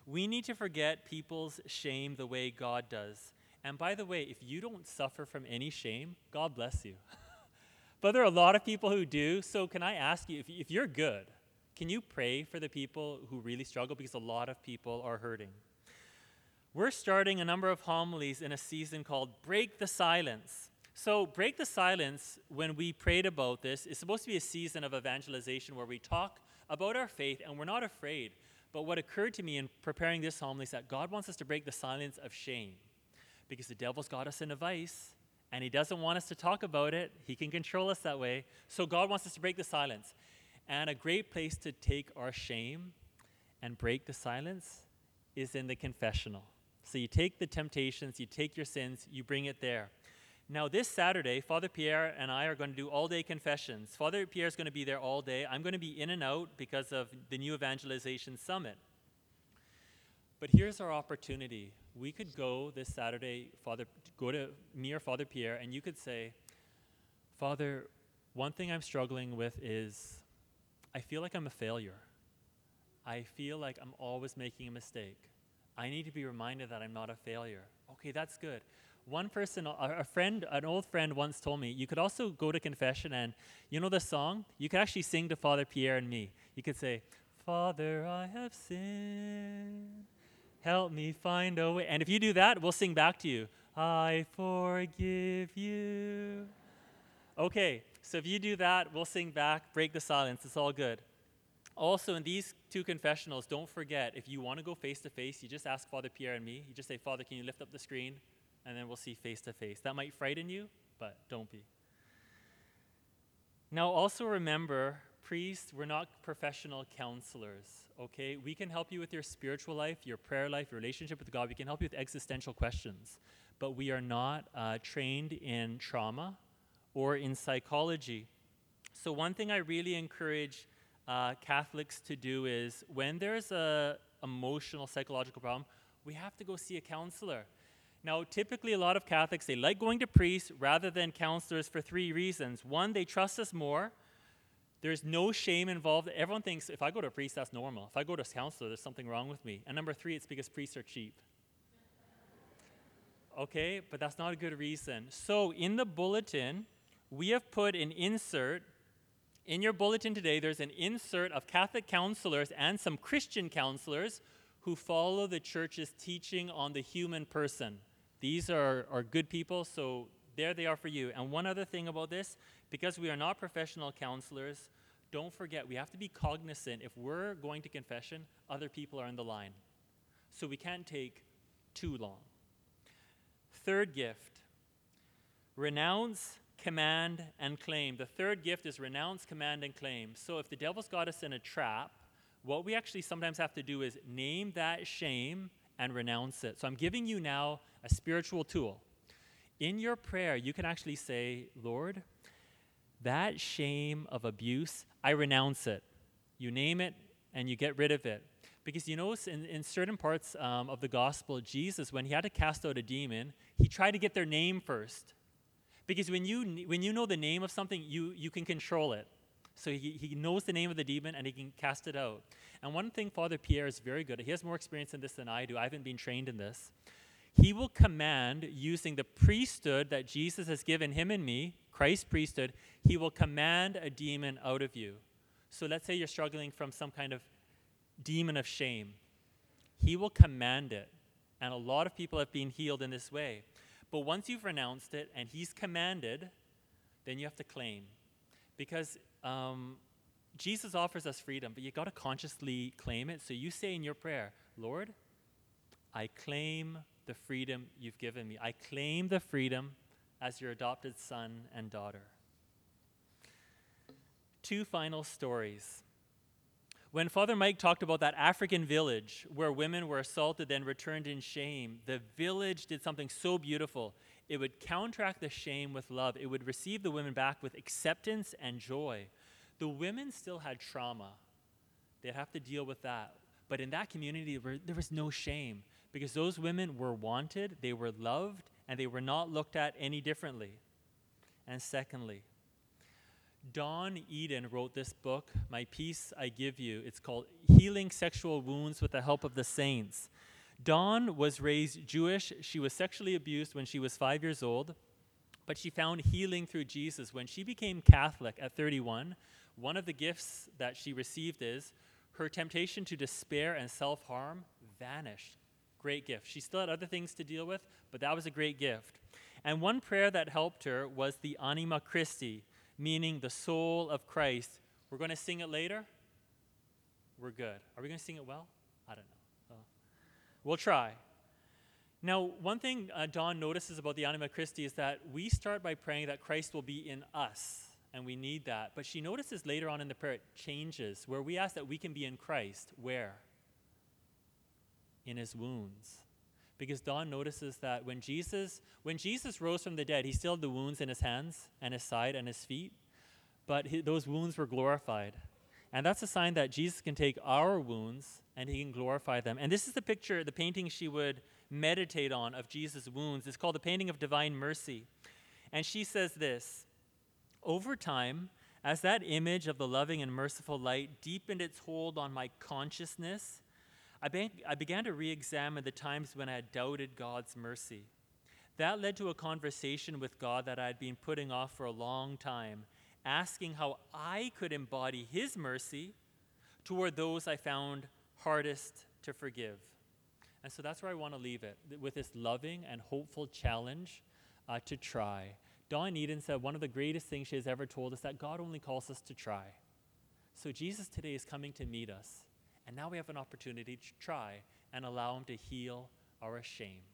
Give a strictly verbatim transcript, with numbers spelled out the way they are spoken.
We need to forget people's shame the way God does. And by the way, if you don't suffer from any shame, God bless you. But there are a lot of people who do. So can I ask you, if, if you're good, can you pray for the people who really struggle? Because a lot of people are hurting. We're starting a number of homilies in a season called Break the Silence. So Break the Silence, when we prayed about this, is supposed to be a season of evangelization where we talk about our faith and we're not afraid. But what occurred to me in preparing this homily is that God wants us to break the silence of shame, because the devil's got us in a vice and he doesn't want us to talk about it. He can control us that way. So God wants us to break the silence. And a great place to take our shame and break the silence is in the confessional. So you take the temptations, you take your sins, you bring it there. Now this Saturday, Father Pierre and I are going to do all-day confessions. Father Pierre is going to be there all day. I'm going to be in and out because of the new evangelization summit. But here's our opportunity. We could go this Saturday, Father, go to me or Father Pierre, and you could say, Father, one thing I'm struggling with is I feel like I'm a failure. I feel like I'm always making a mistake. I need to be reminded that I'm not a failure. Okay, that's good. One person, a, a friend, an old friend once told me, you could also go to confession and, you know the song? You could actually sing to Father Pierre and me. You could say, Father, I have sinned. Help me find a way. And if you do that, we'll sing back to you. I forgive you. Okay, so if you do that, we'll sing back, break the silence. It's all good. Also, in these two confessionals, don't forget, if you want to go face-to-face, you just ask Father Pierre and me. You just say, Father, can you lift up the screen? And then we'll see face-to-face. That might frighten you, but don't be. Now, also remember, priests, we're not professional counselors, okay? We can help you with your spiritual life, your prayer life, your relationship with God. We can help you with existential questions. But we are not uh, trained in trauma or in psychology. So one thing I really encourage uh, Catholics to do is when there's a emotional, psychological problem, we have to go see a counselor. Now, typically a lot of Catholics, they like going to priests rather than counselors for three reasons. One, they trust us more. There's no shame involved. Everyone thinks if I go to a priest, that's normal. If I go to a counselor, there's something wrong with me. And number three, it's because priests are cheap. Okay, but that's not a good reason. So in the bulletin, we have put an insert. In your bulletin today, there's an insert of Catholic counselors and some Christian counselors who follow the church's teaching on the human person. These are, are good people, so there they are for you. And one other thing about this, because we are not professional counselors, don't forget, we have to be cognizant if we're going to confession, other people are in the line. So we can't take too long. Third gift, renounce, command, and claim. The third gift is renounce, command, and claim. So if the devil's got us in a trap, what we actually sometimes have to do is name that shame and renounce it. So I'm giving you now a spiritual tool. In your prayer, you can actually say, Lord, that shame of abuse, I renounce it. You name it and you get rid of it. Because you notice in, in certain parts um, of the gospel, Jesus, when he had to cast out a demon, he tried to get their name first. Because when you when you know the name of something, you, you can control it. So he, he knows the name of the demon and he can cast it out. And one thing Father Pierre is very good at, he has more experience in this than I do. I haven't been trained in this. He will command, using the priesthood that Jesus has given him and me, Christ's priesthood, he will command a demon out of you. So let's say you're struggling from some kind of demon of shame. He will command it. And a lot of people have been healed in this way. But once you've renounced it and he's commanded, then you have to claim. Because um, Jesus offers us freedom, but you got to consciously claim it. So you say in your prayer, Lord, I claim the freedom you've given me. I claim the freedom as your adopted son and daughter. Two final stories. When Father Mike talked about that African village where women were assaulted then returned in shame, the village did something so beautiful. It would counteract the shame with love. It would receive the women back with acceptance and joy. The women still had trauma. They'd have to deal with that. But in that community, there was no shame because those women were wanted, they were loved, and they were not looked at any differently. And secondly, Don Eden wrote this book, My Peace I Give You. It's called Healing Sexual Wounds with the Help of the Saints. Dawn was raised Jewish. She was sexually abused when she was five years old, but she found healing through Jesus. When she became Catholic at thirty-one, one of the gifts that she received is her temptation to despair and self-harm vanished. Great gift. She still had other things to deal with, but that was a great gift. And one prayer that helped her was the Anima Christi, meaning the soul of Christ. We're going to sing it later. We're good. Are we going to sing it well? I don't know. We'll try. Now, one thing uh, Dawn notices about the Anima Christi is that we start by praying that Christ will be in us, and we need that. But she notices later on in the prayer, it changes, where we ask that we can be in Christ. Where? In his wounds. Because Dawn notices that when Jesus, when Jesus rose from the dead, he still had the wounds in his hands and his side and his feet, but he, those wounds were glorified. And that's a sign that Jesus can take our wounds and he can glorify them. And this is the picture, the painting she would meditate on of Jesus' wounds. It's called the Painting of Divine Mercy. And she says this, over time, as that image of the loving and merciful light deepened its hold on my consciousness, I, be- I began to re-examine the times when I had doubted God's mercy. That led to a conversation with God that I had been putting off for a long time, asking how I could embody his mercy toward those I found hardest to forgive. And so that's where I want to leave it, with this loving and hopeful challenge uh, to try. Dawn Eden said one of the greatest things she has ever told us that God only calls us to try. So Jesus today is coming to meet us, and now we have an opportunity to try and allow him to heal our shame.